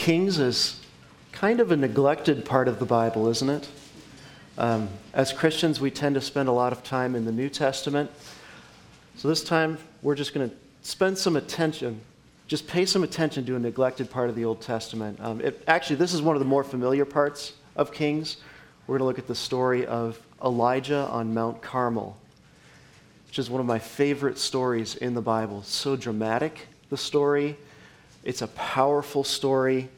Kings is kind of a neglected part of the Bible, isn't it? As Christians, we tend to spend a lot of time in the New Testament. So this time, we're just going to spend some attention, just pay some attention to a neglected part of the Old Testament. Actually, this is one of the more familiar parts of Kings. We're going to look at the story of Elijah on Mount Carmel, which is one of my favorite stories in the Bible. It's so dramatic, the story. It's a powerful story.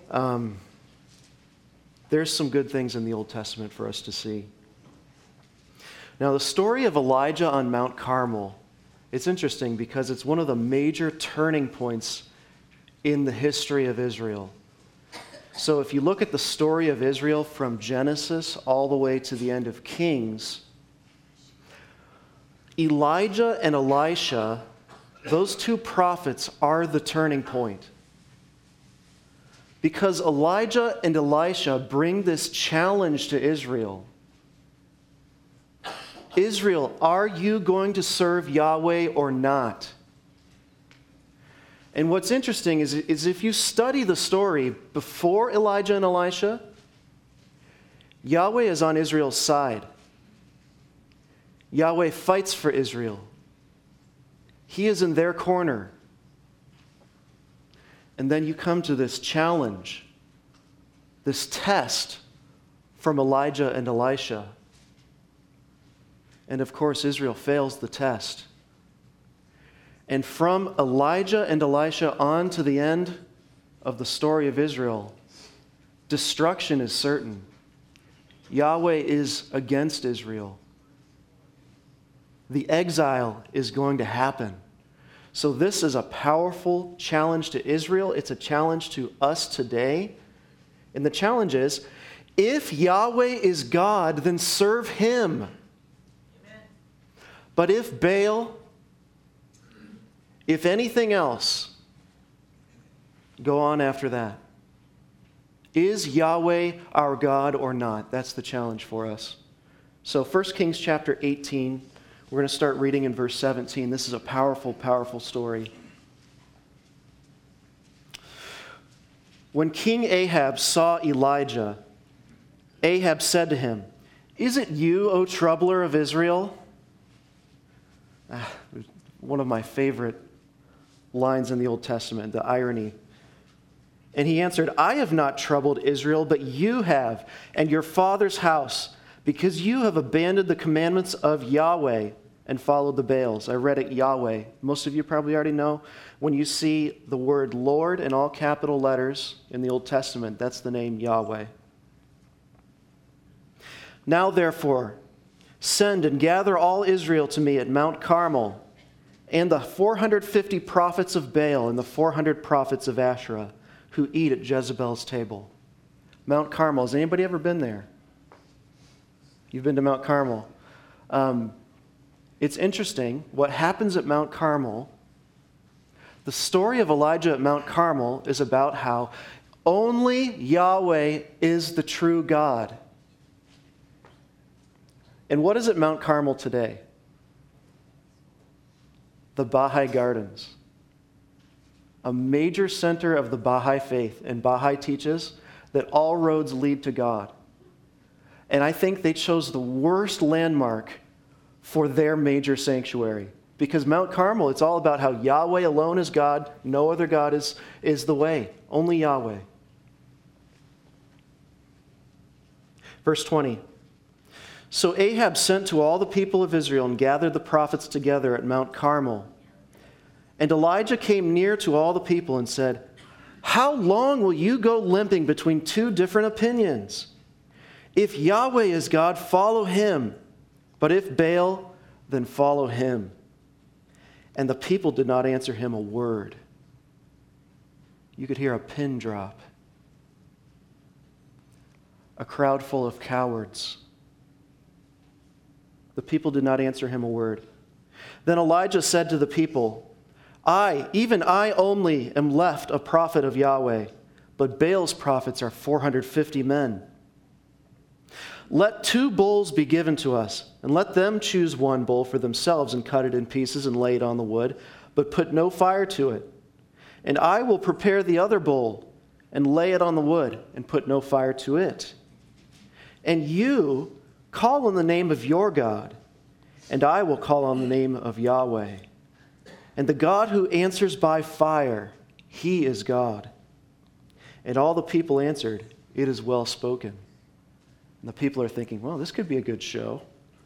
There's some good things in the Old Testament for us to see. Now, the story of Elijah on Mount Carmel, it's interesting because it's one of the major turning points in the history of Israel. So if you look at the story of Israel from Genesis all the way to the end of Kings, Elijah and Elisha, those two prophets are the turning point. Because Elijah and Elisha bring this challenge to Israel. Israel, are you going to serve Yahweh or not? And what's interesting is if you study the story before Elijah and Elisha, Yahweh is on Israel's side. Yahweh fights for Israel. He is in their corner. And then you come to this challenge, this test from Elijah and Elisha. And of course, Israel fails the test. And from Elijah and Elisha on to the end of the story of Israel, destruction is certain. Yahweh is against Israel. The exile is going to happen. So this is a powerful challenge to Israel. It's a challenge to us today. And the challenge is, if Yahweh is God, then serve Him. Amen. But if Baal, if anything else, go on after that. Is Yahweh our God or not? That's the challenge for us. So 1 Kings chapter 18, we're going to start reading in verse 17. This is a powerful, powerful story. When King Ahab saw Elijah, Ahab said to him, "Is it you, O troubler of Israel?" One of my favorite lines in the Old Testament, the irony. And he answered, "I have not troubled Israel, but you have, and your father's house, because you have abandoned the commandments of Yahweh and followed the Baals." I read it Yahweh. Most of you probably already know. When you see the word Lord in all capital letters in the Old Testament, that's the name Yahweh. "Now therefore, send and gather all Israel to me at Mount Carmel, and the 450 prophets of Baal and the 400 prophets of Asherah who eat at Jezebel's table." Mount Carmel. Has anybody ever been there? You've been to Mount Carmel. It's interesting. What happens at Mount Carmel, the story of Elijah at Mount Carmel is about how only Yahweh is the true God. And what is at Mount Carmel today? The Baha'i Gardens. A major center of the Baha'i faith. And Baha'i teaches that all roads lead to God. And I think they chose the worst landmark for their major sanctuary. Because Mount Carmel, it's all about how Yahweh alone is God. No other God is the way. Only Yahweh. Verse 20. "So Ahab sent to all the people of Israel and gathered the prophets together at Mount Carmel. And Elijah came near to all the people and said, 'How long will you go limping between two different opinions? If Yahweh is God, follow Him. But if Baal, then follow him.' And the people did not answer him a word." You could hear a pin drop. A crowd full of cowards. The people did not answer him a word. Then Elijah said to the people, even I only am left a prophet of Yahweh, but Baal's prophets are 450 men. Let 2 bulls be given to us, and let them choose 1 bull for themselves and cut it in pieces and lay it on the wood, but put no fire to it. And I will prepare the other bull, and lay it on the wood, and put no fire to it. And you call on the name of your God, and I will call on the name of Yahweh. And the God who answers by fire, he is God. And all the people answered, it is well spoken. And the people are thinking, well, this could be a good show.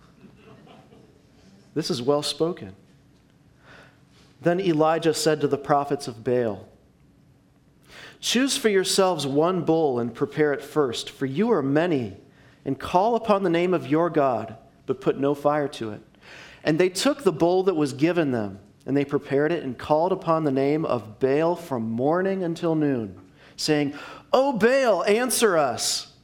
This is well spoken. Then Elijah said to the prophets of Baal, choose for yourselves one bull and prepare it first, for you are many, and call upon the name of your God, but put no fire to it. And they took the bull that was given them, and they prepared it and called upon the name of Baal from morning until noon, saying, O Baal, answer us.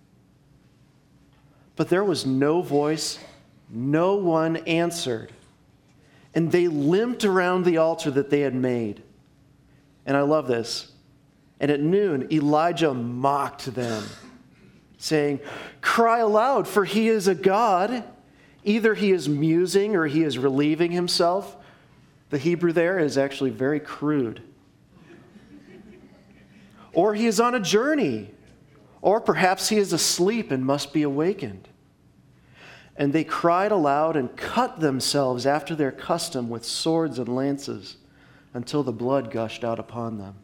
But there was no voice, no one answered. And they limped around the altar that they had made. And I love this. And at noon, Elijah mocked them, saying, cry aloud, for he is a god. Either he is musing or he is relieving himself. The Hebrew there is actually very crude. Or he is on a journey. Or perhaps he is asleep and must be awakened. And they cried aloud and cut themselves after their custom with swords and lances until the blood gushed out upon them.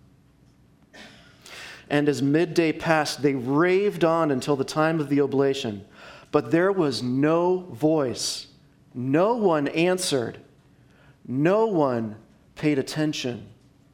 And as midday passed, they raved on until the time of the oblation. But there was no voice. No one answered. No one paid attention.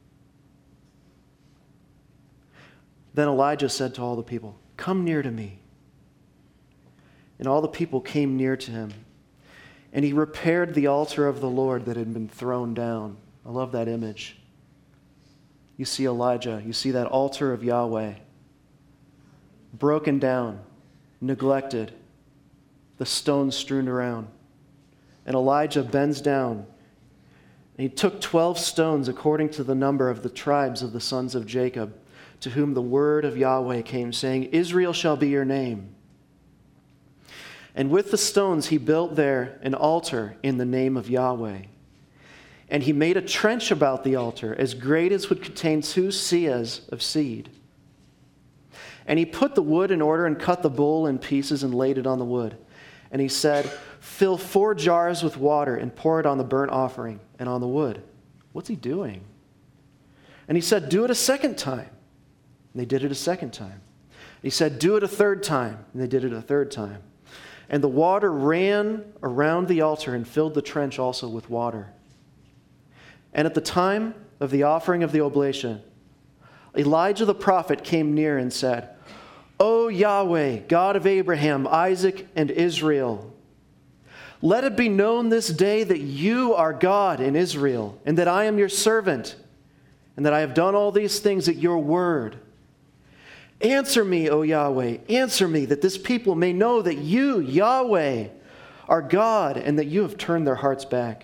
Then Elijah said to all the people, come near to me. And all the people came near to him. And he repaired the altar of the Lord that had been thrown down. I love that image. You see Elijah, you see that altar of Yahweh, broken down, neglected, the stones strewn around. And Elijah bends down, and he took 12 stones according to the number of the tribes of the sons of Jacob, to whom the word of Yahweh came, saying, Israel shall be your name. And with the stones he built there an altar in the name of Yahweh. And he made a trench about the altar, as great as would contain 2 seahs of seed. And he put the wood in order and cut the bull in pieces and laid it on the wood. And he said, fill 4 jars with water and pour it on the burnt offering and on the wood. What's he doing? And he said, do it a second time. And they did it a second time. He said, do it a third time. And they did it a third time. And the water ran around the altar and filled the trench also with water. And at the time of the offering of the oblation, Elijah the prophet came near and said, O Yahweh, God of Abraham, Isaac, and Israel, let it be known this day that you are God in Israel, and that I am your servant, and that I have done all these things at your word. Answer me, O Yahweh, answer me, that this people may know that you, Yahweh, are God, and that you have turned their hearts back.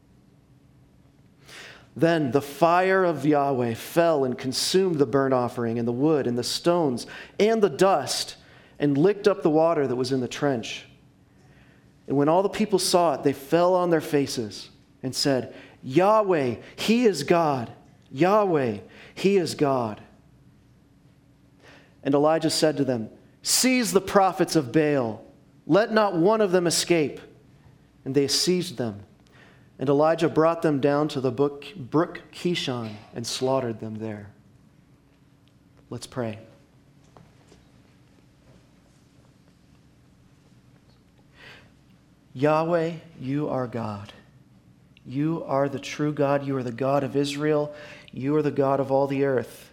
Then the fire of Yahweh fell and consumed the burnt offering and the wood and the stones and the dust and licked up the water that was in the trench. And when all the people saw it, they fell on their faces and said, Yahweh, He is God. Yahweh, He is God. And Elijah said to them, seize the prophets of Baal. Let not one of them escape. And they seized them. And Elijah brought them down to the brook Kishon and slaughtered them there. Let's pray. Yahweh, you are God. You are the true God. You are the God of Israel. You are the God of all the earth.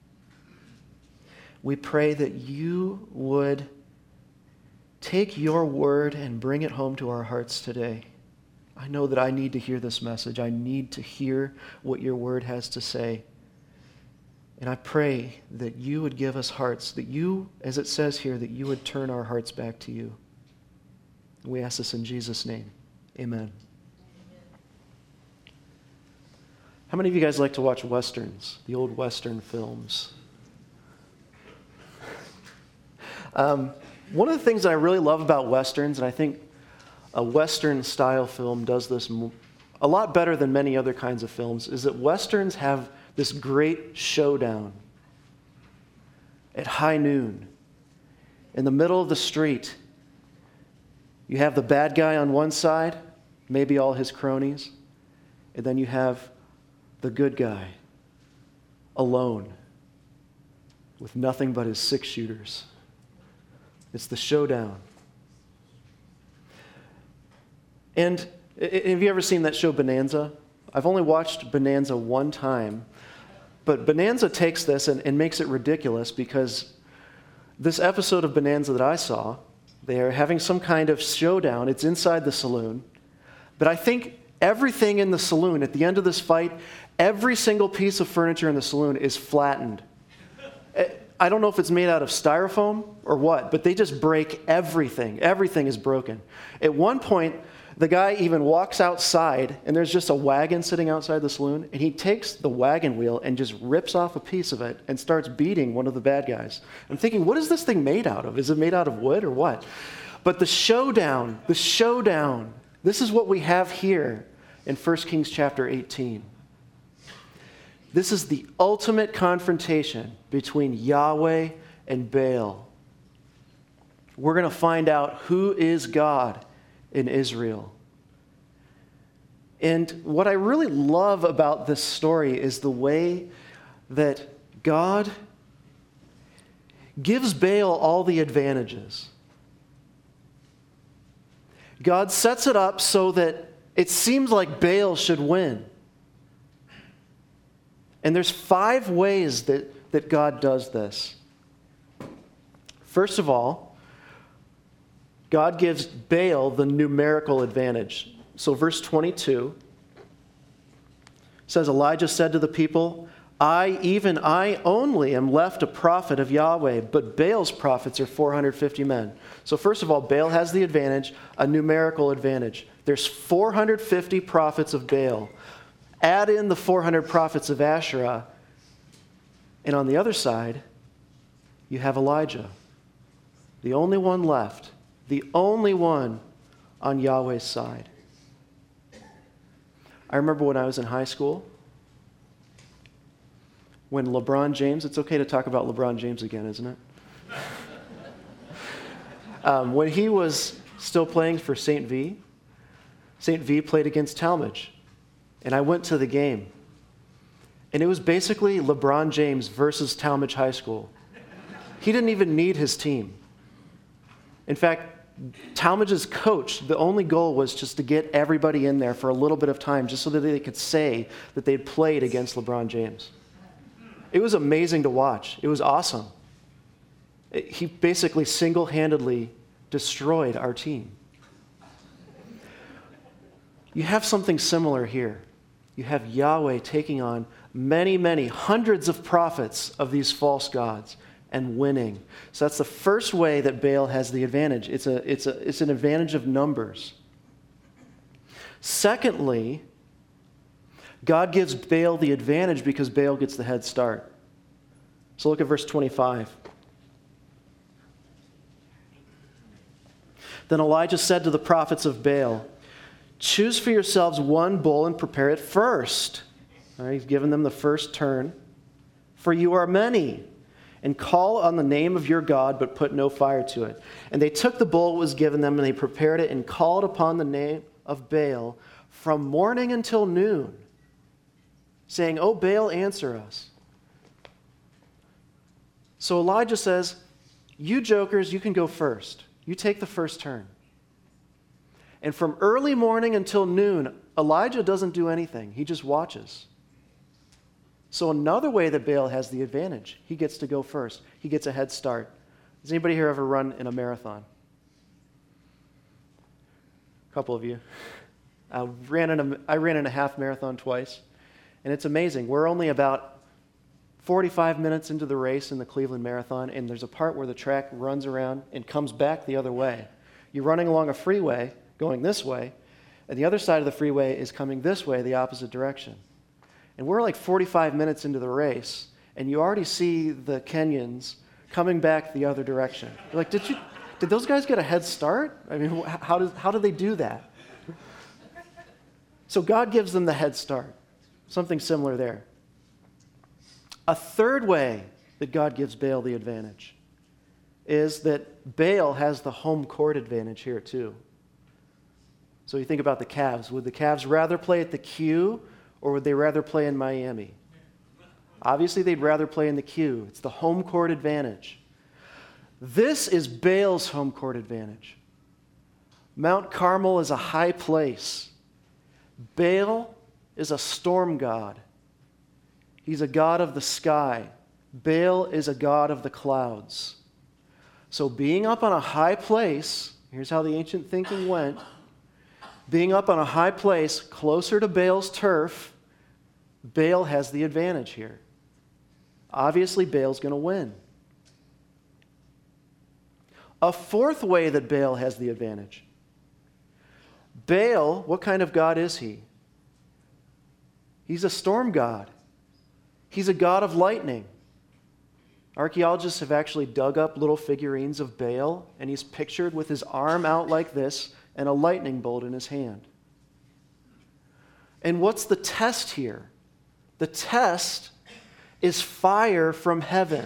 We pray that you would take your word and bring it home to our hearts today. I know that I need to hear this message. I need to hear what your word has to say. And I pray that you would give us hearts, that you, as it says here, that you would turn our hearts back to you. We ask this in Jesus' name. Amen. How many of you guys like to watch Westerns, the old Western films? One of the things that I really love about Westerns, and I think a Western-style film does this a lot better than many other kinds of films, is that Westerns have this great showdown. at high noon, in the middle of the street. You have the bad guy on one side, maybe all his cronies, and then you have the good guy, alone, with nothing but his 6-shooters. It's the showdown. And have you ever seen that show Bonanza? I've only watched Bonanza one time, but Bonanza takes this and makes it ridiculous because this episode of Bonanza that I saw, they are having some kind of showdown. It's inside the saloon, but I think everything in the saloon, at the end of this fight, every single piece of furniture in the saloon is flattened. I don't know if it's made out of styrofoam or what, but they just break everything. Everything is broken. At one point, the guy even walks outside, and there's just a wagon sitting outside the saloon, and he takes the wagon wheel and just rips off a piece of it and starts beating one of the bad guys. I'm thinking, what is this thing made out of? Is it made out of wood or what? But the showdown, this is what we have here in 1 Kings chapter 18. This is the ultimate confrontation between Yahweh and Baal. We're going to find out who is God in Israel. And what I really love about this story is the way that God gives Baal all the advantages. God sets it up so that it seems like Baal should win. And there's 5 ways that God does this. First of all, God gives Baal the numerical advantage. So verse 22 says, Elijah said to the people, even I only am left a prophet of Yahweh, but Baal's prophets are 450 men. So first of all, Baal has the advantage, a numerical advantage. There's 450 prophets of Baal. Add in the 400 prophets of Asherah, and on the other side, you have Elijah, the only one left, the only one on Yahweh's side. I remember when I was in high school, when LeBron James, it's okay to talk about LeBron James again, isn't it? When he was still playing for St. V played against Talmadge. And I went to the game. And it was basically LeBron James versus Talmadge High School. He didn't even need his team. In fact, Talmadge's coach, the only goal was just to get everybody in there for a little bit of time just so that they could say that they'd played against LeBron James. It was amazing to watch. It was awesome. He basically single-handedly destroyed our team. You have something similar here. You have Yahweh taking on many, many hundreds of prophets of these false gods and winning. So that's the first way that Baal has the advantage. It's an advantage of numbers. Secondly, God gives Baal the advantage because Baal gets the head start. So look at verse 25. Then Elijah said to the prophets of Baal, choose for yourselves one bull and prepare it first. All right, he's given them the first turn. For you are many. And call on the name of your God, but put no fire to it. And they took the bull that was given them, and they prepared it and called upon the name of Baal from morning until noon, saying, O Baal, answer us. So Elijah says, you jokers, you can go first. You take the first turn. And from early morning until noon, Elijah doesn't do anything. He just watches. So another way that Baal has the advantage, he gets to go first. He gets a head start. Has anybody here ever run in a marathon? A couple of you. I ran in a half marathon twice, and it's amazing. We're only about 45 minutes into the race in the Cleveland Marathon, and there's a part where the track runs around and comes back the other way. You're running along a freeway, going this way, and the other side of the freeway is coming this way, the opposite direction. And we're like 45 minutes into the race, and you already see the Kenyans coming back the other direction. You're like, did those guys get a head start? I mean, how did they do that? So God gives them the head start. Something similar there. A third way that God gives Baal the advantage is that Baal has the home court advantage here too. So you think about the Cavs. Would the Cavs rather play at the Q or would they rather play in Miami? Obviously, they'd rather play in the Q. It's the home court advantage. This is Baal's home court advantage. Mount Carmel is a high place. Baal is a storm god. He's a god of the sky. Baal is a god of the clouds. So being up on a high place, here's how the ancient thinking went. Being up on a high place closer to Baal's turf, Baal has the advantage here. Obviously, Baal's going to win. A fourth way that Baal has the advantage. Baal, what kind of god is he? He's a storm god. He's a god of lightning. Archaeologists have actually dug up little figurines of Baal, and he's pictured with his arm out like this and a lightning bolt in his hand. And what's the test here? The test is fire from heaven.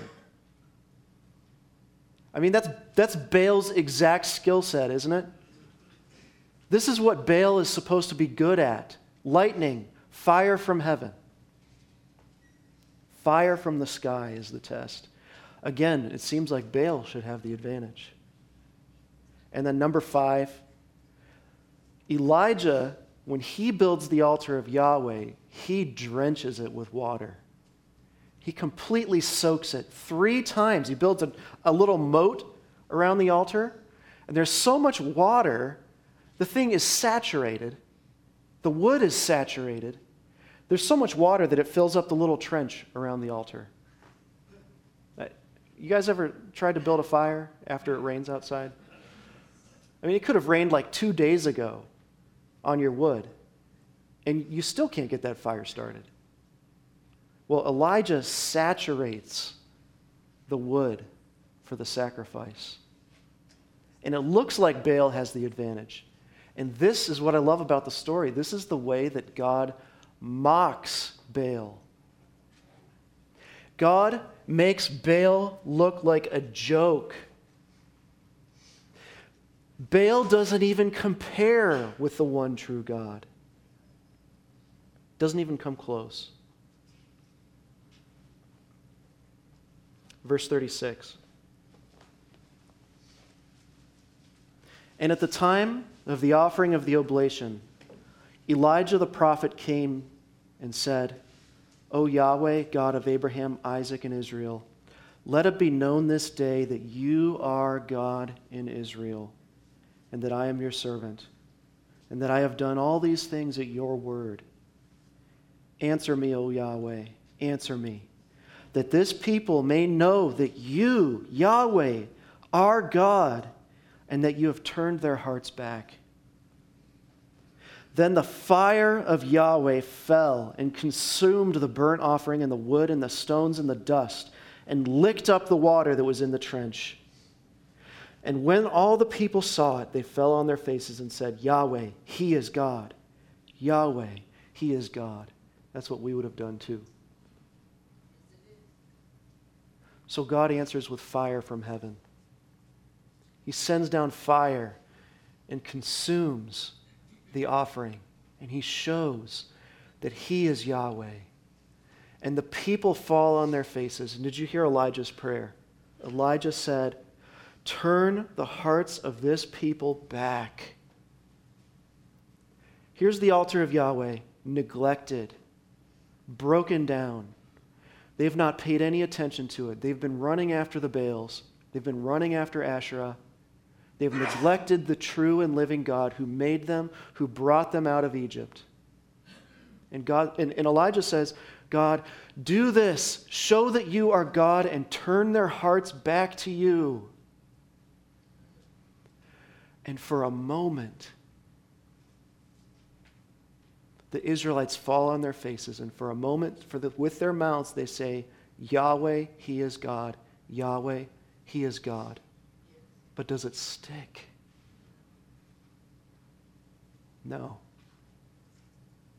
I mean, that's Baal's exact skill set, isn't it? This is what Baal is supposed to be good at. Lightning, fire from heaven. Fire from the sky is the test. Again, it seems like Baal should have the advantage. And then number 5, Elijah, when he builds the altar of Yahweh, he drenches it with water. He completely soaks it 3 times. He builds a little moat around the altar, and there's so much water, the thing is saturated. The wood is saturated. There's so much water that it fills up the little trench around the altar. You guys ever tried to build a fire after it rains outside? I mean, it could have rained like 2 days ago on your wood, and you still can't get that fire started. Well, Elijah saturates the wood for the sacrifice. And it looks like Baal has the advantage. And this is what I love about the story. This is the way that God mocks Baal. God makes Baal look like a joke. Baal doesn't even compare with the one true God. Doesn't even come close. Verse 36. And at the time of the offering of the oblation, Elijah the prophet came and said, O Yahweh, God of Abraham, Isaac, and Israel, let it be known this day that you are God in Israel, and that I am your servant, and that I have done all these things at your word. Answer me, O Yahweh, answer me, that this people may know that you, Yahweh, are God, and that you have turned their hearts back. Then the fire of Yahweh fell and consumed the burnt offering and the wood and the stones and the dust, and licked up the water that was in the trench. And when all the people saw it, they fell on their faces and said, Yahweh, He is God. Yahweh, He is God. That's what we would have done too. So God answers with fire from heaven. He sends down fire and consumes the offering. And He shows that He is Yahweh. And the people fall on their faces. And did you hear Elijah's prayer? Elijah said, turn the hearts of this people back. Here's the altar of Yahweh, neglected, broken down. They've not paid any attention to it. They've been running after the Baals. They've been running after Asherah. They've neglected the true and living God who made them, who brought them out of Egypt. And Elijah says, God, do this. Show that you are God and turn their hearts back to you. And for a moment, the Israelites fall on their faces, and for a moment, with their mouths, they say, Yahweh, He is God. Yahweh, He is God. But does it stick? No.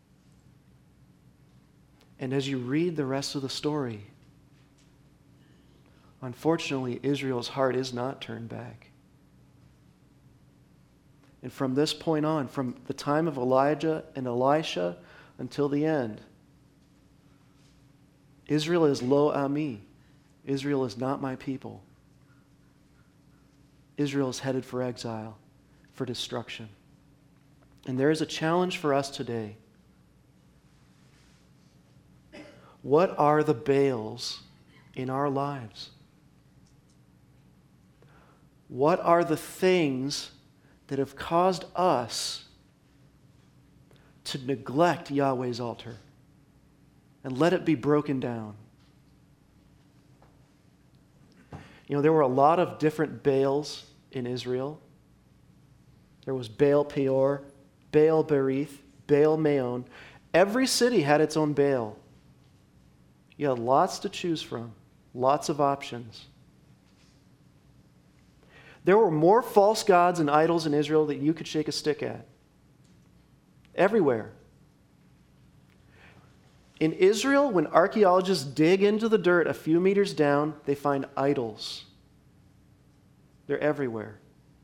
And as you read the rest of the story, Unfortunately, Israel's heart is not turned back. And from this point on, from the time of Elijah and Elisha until the end, Israel is lo ami. Israel is not my people. Israel is headed for exile, for destruction. And there is a challenge for us today. What are the Baals in our lives? What are the things that have caused us to neglect Yahweh's altar and let it be broken down? You know, there were a lot of different Baals in Israel. There was Baal Peor, Baal Berith, Baal Maon. Every city had its own Baal. You had lots to choose from, lots of options. There were more false gods and idols in Israel than you could shake a stick at. Everywhere. In Israel, when archaeologists dig into the dirt a few meters down, they find idols. They're everywhere.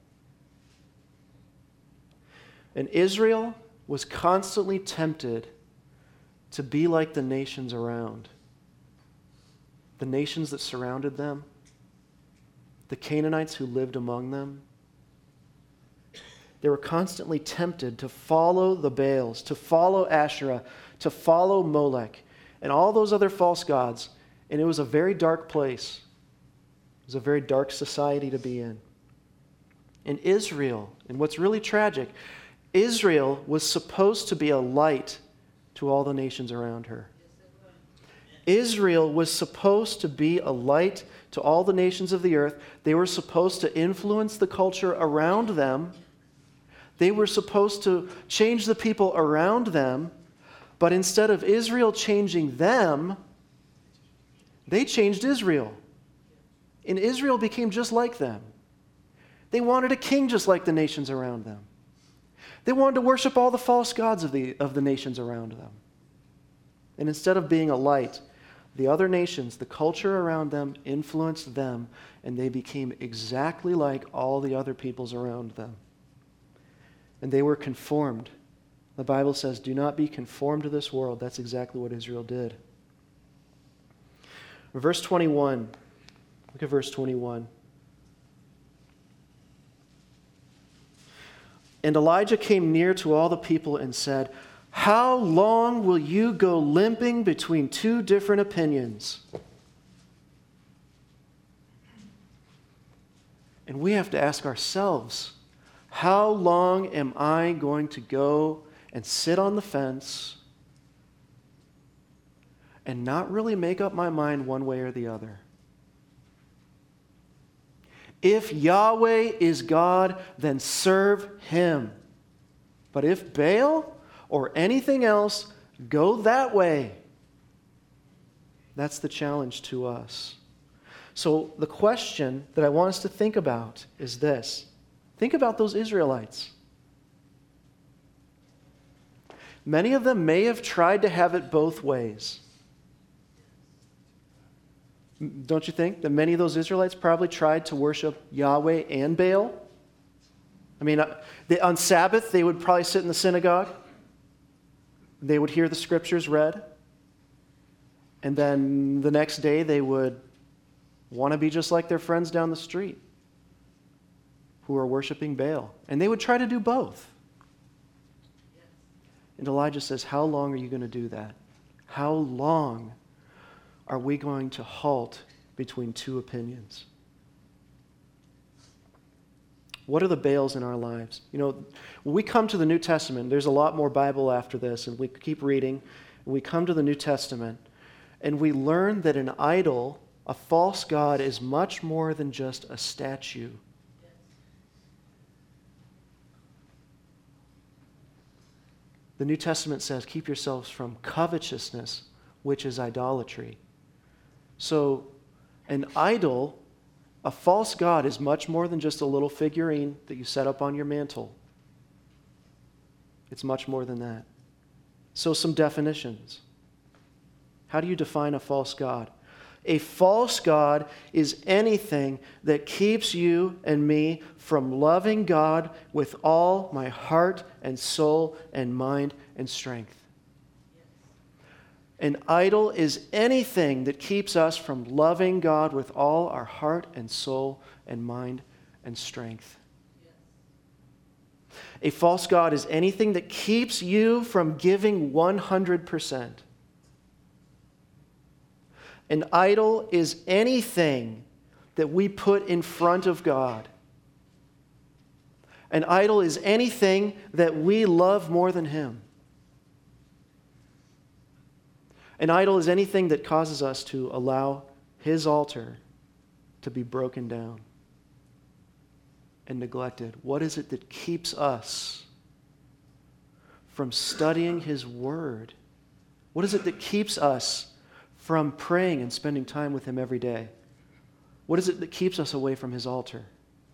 And Israel was constantly tempted to be like the nations around. The nations that surrounded them, the Canaanites who lived among them. They were constantly tempted to follow the Baals, to follow Asherah, to follow Molech, and all those other false gods. And it was a very dark place. It was a very dark society to be in. In Israel, and what's really tragic, Israel was supposed to be a light to all the nations around her. Israel was supposed to be a light to all the nations of the earth. They were supposed to influence the culture around them. They were supposed to change the people around them. But instead of Israel changing them, they changed Israel. And Israel became just like them. They wanted a king just like the nations around them. They wanted to worship all the false gods of the nations around them. And instead of being a light, the other nations, the culture around them, influenced them, and they became exactly like all the other peoples around them. And they were conformed. The Bible says, do not be conformed to this world. That's exactly what Israel did. Verse 21. Look at verse 21. And Elijah came near to all the people and said, how long will you go limping between two different opinions? And we have to ask ourselves, how long am I going to go and sit on the fence and not really make up my mind one way or the other? If Yahweh is God, then serve Him. But if Baal or anything else, go that way. That's the challenge to us. So the question that I want us to think about is this. Think about those Israelites. Many of them may have tried to have it both ways. Don't you think that many of those Israelites probably tried to worship Yahweh and Baal? I mean, on Sabbath, they would probably sit in the synagogue. They would hear the scriptures read. And then the next day, they would want to be just like their friends down the street who are worshiping Baal. And they would try to do both. And Elijah says, how long are you going to do that? How long are we going to halt between two opinions? What are the Baals in our lives? You know, when we come to the New Testament, there's a lot more Bible after this, and we keep reading, and we come to the New Testament, and we learn that an idol, a false god, is much more than just a statue. The New Testament says, keep yourselves from covetousness, which is idolatry. So, an idol, a false god, is much more than just a little figurine that you set up on your mantle. It's much more than that. So, some definitions. How do you define a false god? A false god is anything that keeps you and me from loving God with all my heart and soul and mind and strength. An idol is anything that keeps us from loving God with all our heart and soul and mind and strength. A false god is anything that keeps you from giving 100%. An idol is anything that we put in front of God. An idol is anything that we love more than Him. An idol is anything that causes us to allow His altar to be broken down and neglected. What is it that keeps us from studying His Word? What is it that keeps us from praying and spending time with Him every day? What is it that keeps us away from His altar?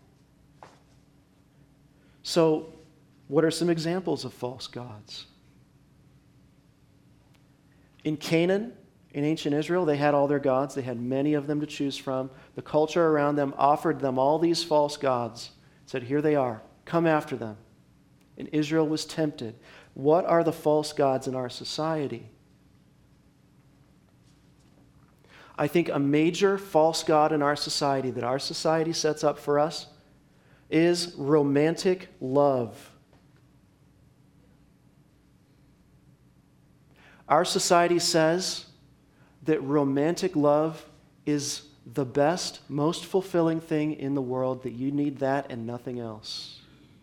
So, what are some examples of false gods? In Canaan, in ancient Israel, they had all their gods. They had many of them to choose from. The culture around them offered them all these false gods. Said, here they are. Come after them. And Israel was tempted. What are the false gods in our society? I think a major false god in our society that our society sets up for us is romantic love. Our society says that romantic love is the best, most fulfilling thing in the world, that you need that and nothing else.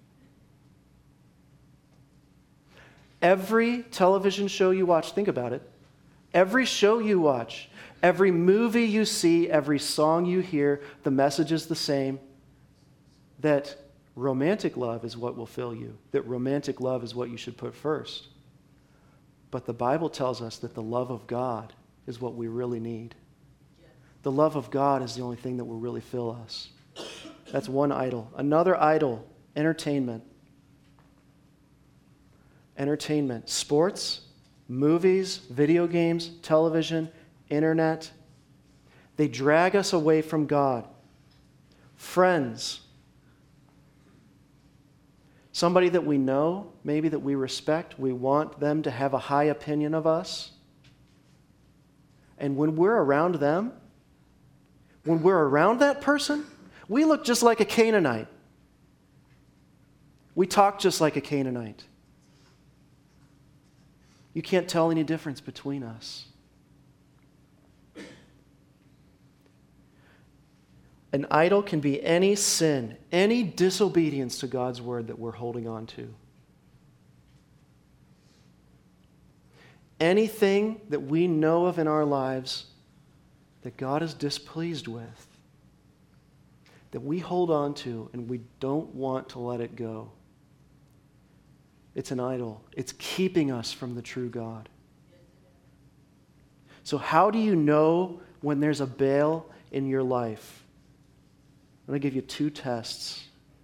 Every television show you watch, think about it. Every show you watch, every movie you see, every song you hear, the message is the same, that romantic love is what will fill you, that romantic love is what you should put first. But the Bible tells us that the love of God is what we really need. The love of God is the only thing that will really fill us. That's one idol. Another idol, entertainment. Entertainment. Sports, movies, video games, television, internet. They drag us away from God. Friends. Somebody that we know, maybe that we respect, we want them to have a high opinion of us. And when we're around them, when we're around that person, we look just like a Canaanite. We talk just like a Canaanite. You can't tell any difference between us. An idol can be any sin, any disobedience to God's word that we're holding on to. Anything that we know of in our lives that God is displeased with, that we hold on to and we don't want to let it go. It's an idol. It's keeping us from the true God. So how do you know when there's a Baal in your life? I'm going to give you two tests.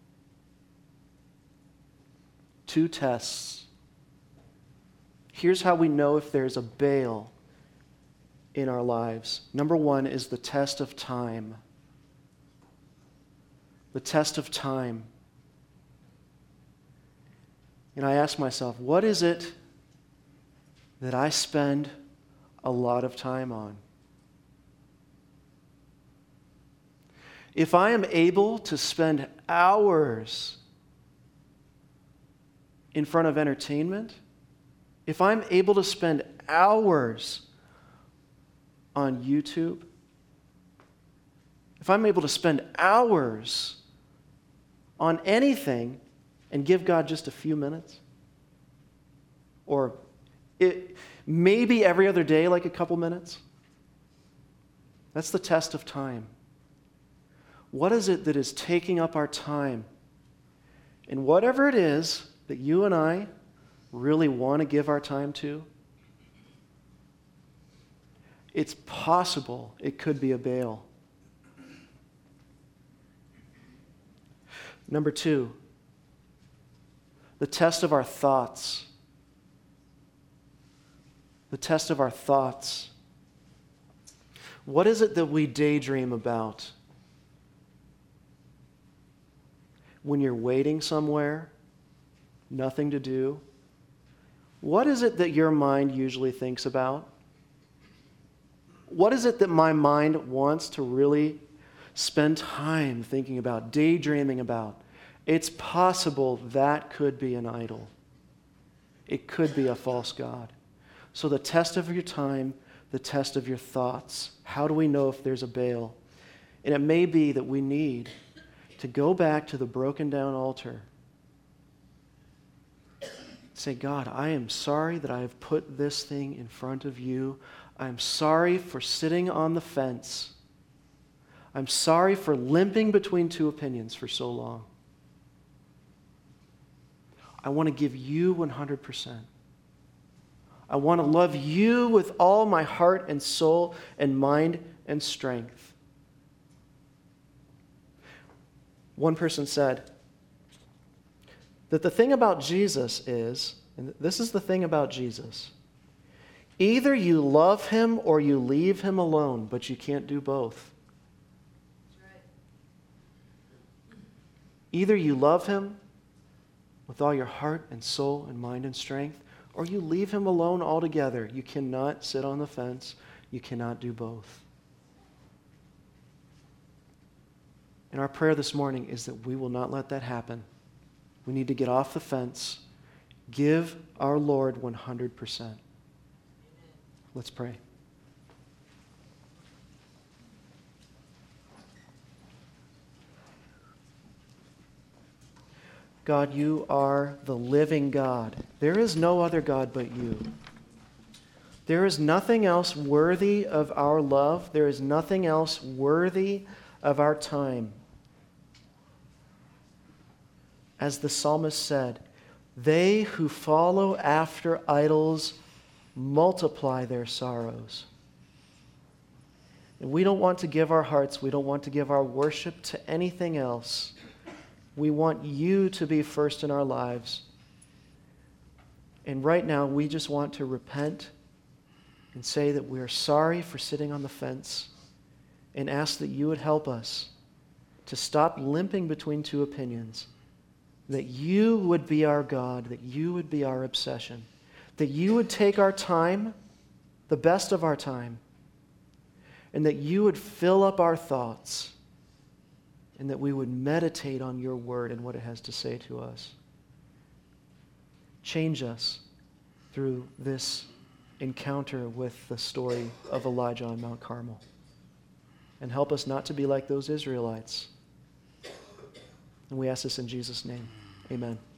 Two tests. Here's how we know if there's a Baal in our lives. Number one is the test of time. The test of time. And I ask myself, what is it that I spend a lot of time on? If I am able to spend hours in front of entertainment, if I'm able to spend hours on YouTube, if I'm able to spend hours on anything and give God just a few minutes, or maybe every other day, like a couple minutes, that's the test of time. What is it that is taking up our time? And whatever it is that you and I really want to give our time to, it's possible it could be a Baal. Number two, the test of our thoughts. The test of our thoughts. What is it that we daydream about? When you're waiting somewhere, nothing to do, what is it that your mind usually thinks about? What is it that my mind wants to really spend time thinking about, daydreaming about? It's possible that could be an idol. It could be a false god. So the test of your time, the test of your thoughts. How do we know if there's a Baal? And it may be that we need to go back to the broken down altar. Say, God, I am sorry that I have put this thing in front of you. I'm sorry for sitting on the fence. I'm sorry for limping between two opinions for so long. I want to give you 100%. I want to love you with all my heart and soul and mind and strength. One person said that the thing about Jesus is, and this is the thing about Jesus, either you love him or you leave him alone, but you can't do both. Either you love him with all your heart and soul and mind and strength, or you leave him alone altogether. You cannot sit on the fence. You cannot do both. And our prayer this morning is that we will not let that happen. We need to get off the fence. Give our Lord 100%. Let's pray. God, you are the living God. There is no other God but you. There is nothing else worthy of our love. There is nothing else worthy of our time. As the psalmist said, they who follow after idols multiply their sorrows. And we don't want to give our hearts, we don't want to give our worship to anything else. We want you to be first in our lives. And right now, we just want to repent and say that we are sorry for sitting on the fence and ask that you would help us to stop limping between two opinions, that you would be our God, that you would be our obsession, that you would take our time, the best of our time, and that you would fill up our thoughts, and that we would meditate on your word and what it has to say to us. Change us through this encounter with the story of Elijah on Mount Carmel. And help us not to be like those Israelites. And we ask this in Jesus' name. Amen.